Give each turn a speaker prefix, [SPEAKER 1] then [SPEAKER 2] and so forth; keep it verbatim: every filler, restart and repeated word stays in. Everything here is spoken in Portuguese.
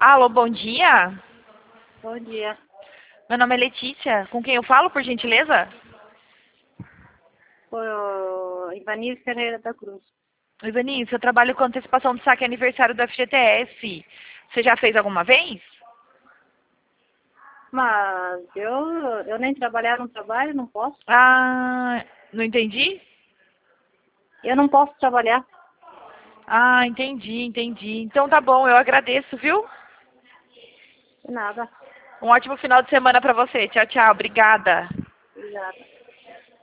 [SPEAKER 1] Alô, bom dia.
[SPEAKER 2] Bom dia.
[SPEAKER 1] Meu nome é Letícia. Com quem eu falo, por gentileza?
[SPEAKER 2] Foi o Ivanildo Ferreira da Cruz.
[SPEAKER 1] Ivanice, eu trabalho com antecipação de saque aniversário do F G T S. Você já fez alguma vez?
[SPEAKER 2] Mas eu, eu nem trabalhar no trabalho, não posso.
[SPEAKER 1] Ah, não entendi?
[SPEAKER 2] Eu não posso trabalhar.
[SPEAKER 1] Ah, entendi, entendi. Então tá bom, eu agradeço, viu?
[SPEAKER 2] Nada.
[SPEAKER 1] Um ótimo final de semana pra você. Tchau, tchau. Obrigada.
[SPEAKER 2] Obrigada.